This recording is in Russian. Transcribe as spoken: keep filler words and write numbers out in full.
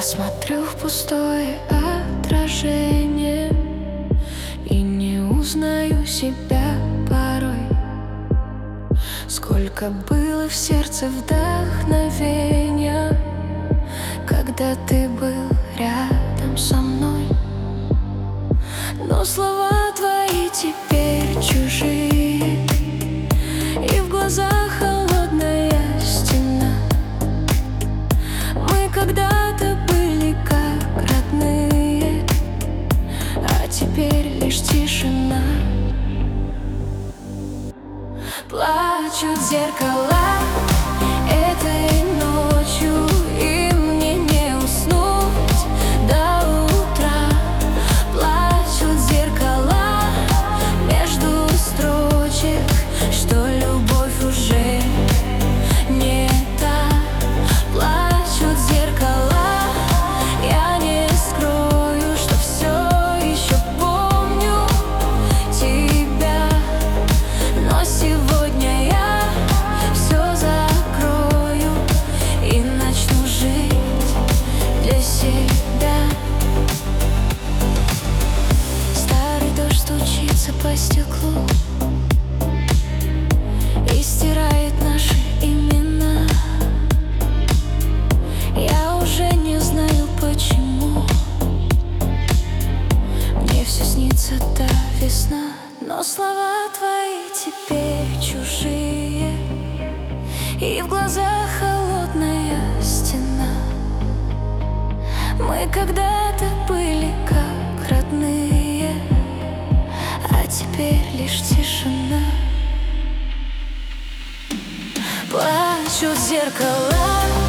смотрю в пустое отражение и не узнаю себя порой. Сколько было в сердце вдохновения, когда ты был рядом со мной. Но слова твои теперь чужие, и в глазах холодная стена. Мы когда-то были как родные, а теперь лишь тишина. Плачут зеркала этой ночью, и мне не уснуть до утра. Плачут зеркала между строчек, что любовь уже не та. Плачут зеркала, я не скрою, что все еще помню тебя. Но сегодня я все закрою и начну жить для себя. Старый дождь стучится по стеклу и стирает наши имена. Я уже не знаю почему, мне все снится та весна. Но слова твои теперь чужие, и в глазах холодная стена. Мы когда-то были как родные, а теперь лишь тишина. Плачут зеркала